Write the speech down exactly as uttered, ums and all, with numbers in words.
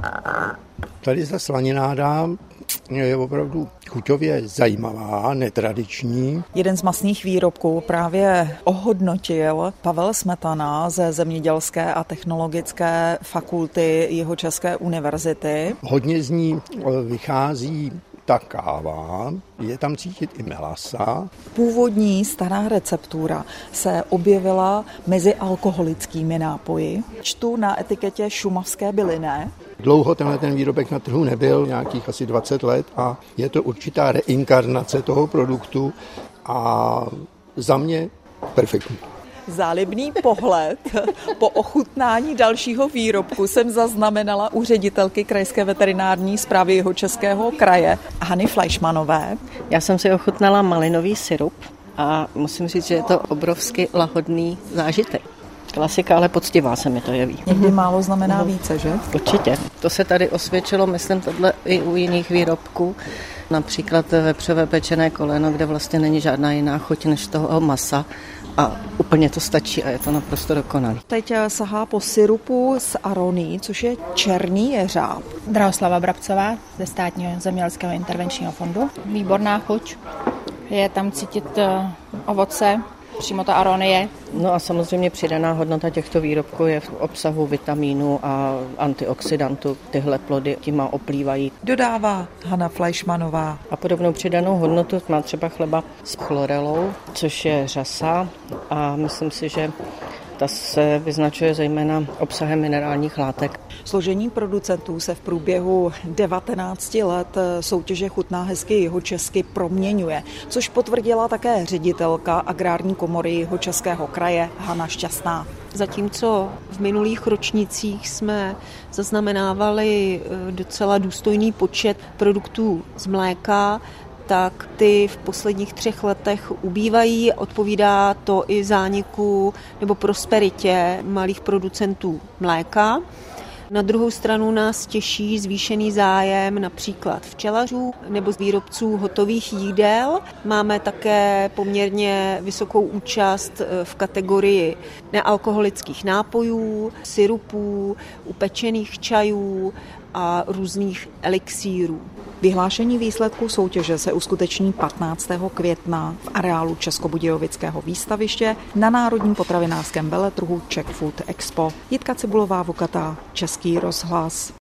Tady ta slanináda je opravdu chuťově zajímavá, netradiční. Jeden z masných výrobků právě ohodnotil Pavel Smetana ze Zemědělské a technologické fakulty Jihočeské univerzity. Hodně z ní vychází ta káva, je tam cítit i melasa. Původní stará receptura se objevila mezi alkoholickými nápoji. Čtu na etiketě šumavské bylinné. Dlouho tenhle ten výrobek na trhu nebyl, nějakých asi dvacet let, a je to určitá reinkarnace toho produktu a za mě perfektní. Zálibný pohled po ochutnání dalšího výrobku jsem zaznamenala u ředitelky Krajské veterinární správy Jihočeského kraje Hany Fleischmannové. Já jsem si ochutnala malinový sirup a musím říct, že je to obrovsky lahodný zážitek. Klasika, ale poctivá se mi to jeví. Někdy málo znamená více, že? Určitě. To se tady osvědčilo, myslím, tohle i u jiných výrobků. Například vepřové pečené koleno, kde vlastně není žádná jiná chuť než toho masa. A úplně to stačí a je to naprosto dokonalé. Teď sahá po sirupu z aroní, což je černý jeřáb. Drahoslava Brabcová ze Státního zemědělského intervenčního fondu. Výborná chuť. Je tam cítit ovoce, přímo ta aronie. No a samozřejmě přidaná hodnota těchto výrobků je v obsahu vitamínů a antioxidantů. Tyhle plody tím oplývají. Dodává Hana Fleischmannová. A podobnou přidanou hodnotu má třeba chleba s chlorelou, což je řasa, a myslím si, že ta se vyznačuje zejména obsahem minerálních látek. Složení producentů se v průběhu devatenácti let soutěže Chutná hezky jihočesky proměňuje, což potvrdila také ředitelka Agrární komory Jihočeského kraje Hana Šťastná. Zatímco v minulých ročnících jsme zaznamenávali docela důstojný počet produktů z mléka, tak ty v posledních třech letech ubývají. Odpovídá to i zániku nebo prosperitě malých producentů mléka. Na druhou stranu nás těší zvýšený zájem například včelařů nebo z výrobců hotových jídel. Máme také poměrně vysokou účast v kategorii nealkoholických nápojů, syrupů, upečených čajů a různých elixírů. Vyhlášení výsledků soutěže se uskuteční patnáctého května v areálu Českobudějovického výstaviště na Národním potravinářském veletrhu Czech Food Expo. Jitka Cibulová-Vukatá, Český rozhlas.